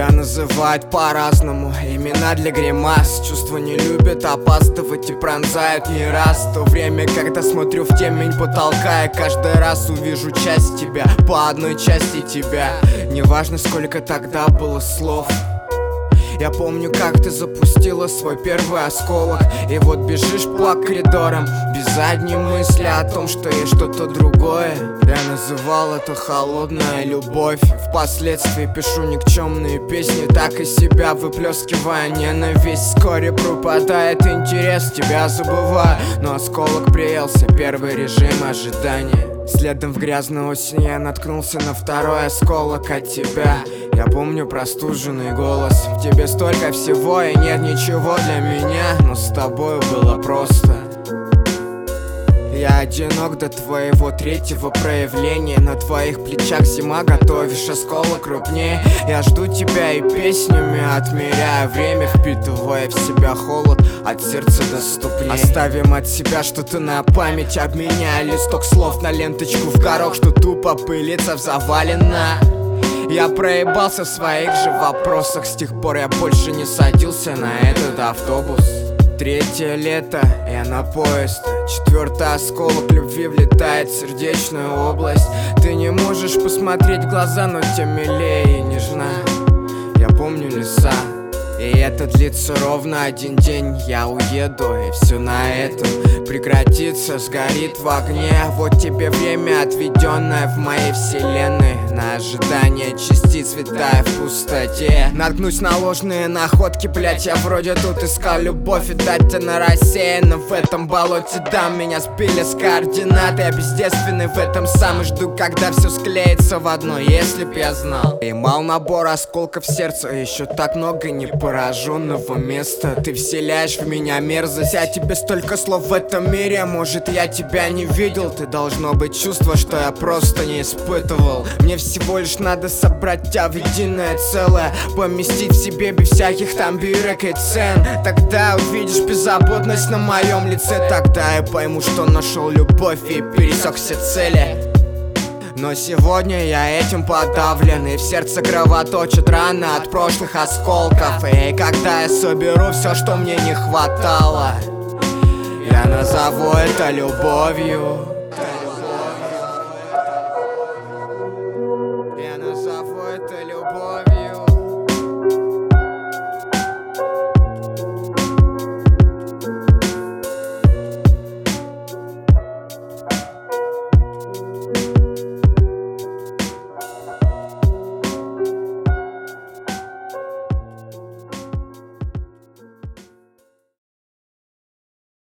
Тебя называют по-разному, имена для гримас. Чувства не любят опаздывать и пронзают не раз. То время, когда смотрю в темень потолка, я каждый раз увижу часть тебя, по одной части тебя. Неважно, сколько тогда было слов. Я помню, как ты запустила свой первый осколок. И вот бежишь по коридорам без задней мысли о том, что есть что-то другое. Я называл это холодная любовь. Впоследствии пишу никчемные песни, так из себя выплескивая ненависть. Вскоре пропадает интерес, тебя забываю, но осколок приелся, первый режим ожидания. Следом в грязную осень я наткнулся на второй осколок от тебя. Я помню простуженный голос. В тебе столько всего и нет ничего для меня, но с тобой было просто. Я одинок до твоего третьего проявления. На твоих плечах зима, готовишь осколок крупнее. Я жду тебя и песнями отмеряю время, впитывая в себя холод от сердца доступнее. Оставим от себя что-то на память, обменяя листок слов на ленточку в горох, что тупо пылится в завалено. Я проебался в своих же вопросах, с тех пор я больше не садился на этот автобус. Третье лето, я на поезд. Четвертый осколок любви влетает в сердечную область. Ты не можешь посмотреть в глаза, но тем милее и нежна. Я помню леса, и это длится ровно один день. Я уеду, и все на этом прекратится, сгорит в огне. Вот тебе время, отведенное в моей вселенной, на ожидание частиц, витая в пустоте. Наткнусь на ложные находки, блять, я вроде тут искал любовь, и дать она рассеяна в этом болоте. Дам, меня сбили с координат, я бездейственный в этом сам, и жду, когда все склеится в одно, если б я знал. Имал набор осколков сердца, еще так много непораженного места. Ты вселяешь в меня мерзость, а тебе столько слов в этом мире. Может, я тебя не видел, ты должно быть чувство, что я просто не испытывал. Мне всего лишь надо собрать тебя в единое целое, поместить в себе без всяких там бирок и цен. Тогда увидишь беззаботность на моем лице, тогда я пойму, что нашел любовь и пересек все цели. Но сегодня я этим подавлен, и в сердце кровоточит рана от прошлых осколков. И когда я соберу все, что мне не хватало, я назову это любовью.